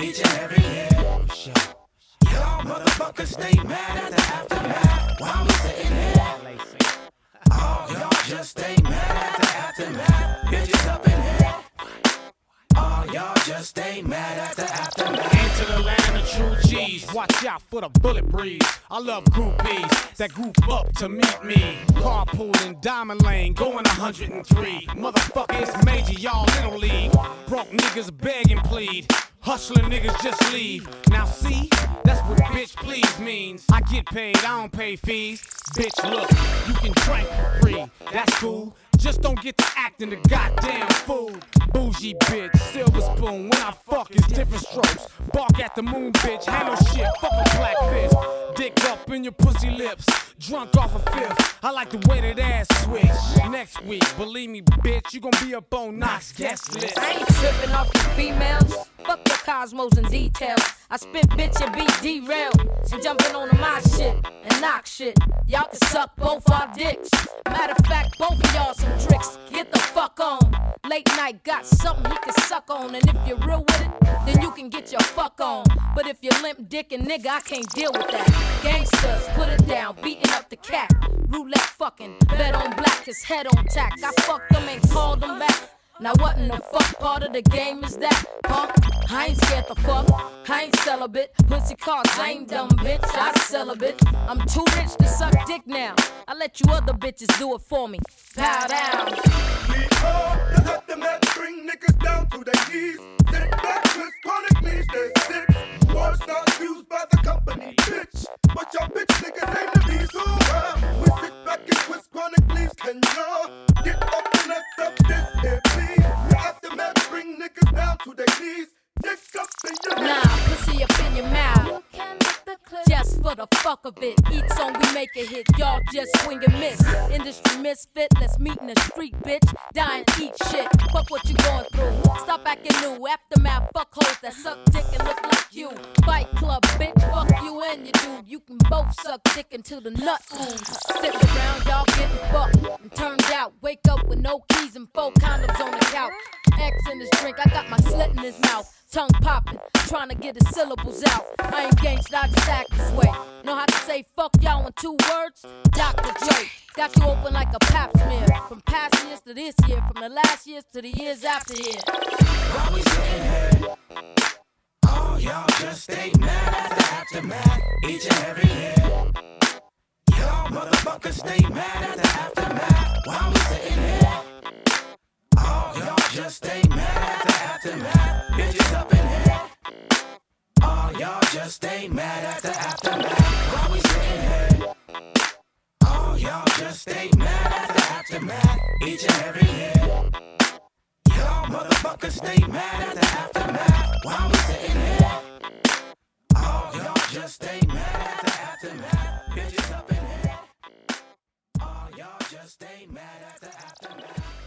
each and every year. Y'all motherfuckers stay mad at the aftermath while we sitting here. Oh, y'all just stay mad at the aftermath. Bitches up in here. Oh, y'all just stay mad at the aftermath. Into the land of true G's. Watch out for the bullet breeze. I love groupies that group up to meet me. Carpool in Diamond Lane, going 103. Motherfucker, it's major, y'all little league. Broke niggas beg and plead. Hustling niggas just leave. Now see, that's what bitch please means. I get paid, I don't pay fees. Bitch, look, you can drink for free. That's cool. Just don't get to acting the goddamn fool. Bougie bitch, silver spoon. When I fuck, it's different strokes. Bark at the moon, bitch. Handle shit, fuck a black fist. Dick up in your pussy lips. Drunk off a fifth. I like the way that ass switch. Next week, believe me, bitch, you gon' be up on Knox guest list. I ain't tripping off the females. Fuck the cosmos and details. I spit bitch and be derailed. So jumping on my shit and knock shit. Y'all can suck both our dicks. Matter of fact, both of y'all some tricks. Get the fuck on. Late night got something he can suck on. And if you're real with it, then you can get your fuck on. But if you're limp dick and nigga, I can't deal with that. Gangsters, put it down, beating up the cat. Roulette fucking, bet on black, his head on tack. I fucked them and called them back. Now what in the fuck part of the game is that, huh? I ain't scared to fuck, I ain't celibate. Pussy cards, I ain't dumb bitch, I celibate. I'm too rich to suck dick now. I let you other bitches do it for me. Bow down. We all the aftermath bring niggas down to their knees. Sit back, twist chronically, stay sick. Wars not used by the company, bitch. But y'all bitch niggas ain't the bees, so we sit back and twist chronically. Can y'all get up and let's up this here, please? The aftermath bring niggas down to their knees. Dick up in your Nah, pussy up in your mouth. Just for the fuck of it. Each song we make a hit, y'all just swing and miss. Industry misfit, let's meet in the street, bitch. Die and eat shit. Fuck what you going through. Stop acting new. Aftermath, fuck hoes that suck dick and look like you. Fight club, bitch. Fuck you and your dude. You can both suck dick until the nut ooze. Stick around, y'all getting fucked. And turned out, wake up with no keys and 4 condoms on the couch. X in his drink, I got my slit in his mouth. Tongue popping, trying to get his syllables out. I ain't gangsta, I just act this way. Know how to say fuck y'all in 2 words? Dr. Dre, got you open like a pap smear. From past years to this year, from the last years to the years after here. While we sitting here, oh, y'all just stay mad at the aftermath each and every year. Y'all motherfuckers stay mad at the aftermath while we sitting here. Oh, y'all just stay mad at the aftermath. Bitches up in here. Oh, y'all just stay mad at the aftermath while we sitting here. Oh, y'all just stay mad at the aftermath each and every year. Y'all motherfuckers stay mad at the aftermath while we sitting here. Oh, y'all just stay mad at the aftermath. Bitches up in here. Oh, y'all just stay mad at the aftermath.